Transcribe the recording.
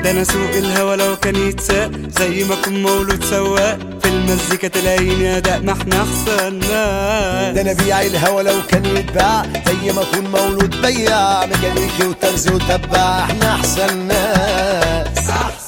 ده انا سوق الهوا لو كان يتساق زي ما اكون مولود سواق، في المزيكا تلاقيني اداء ما احنا احسن ناس. ده انا بيع الهوا لو كان يتباع زي ما اكون مولود بياع، ميكانيكي وترزي وتباع احنا احسن ناس.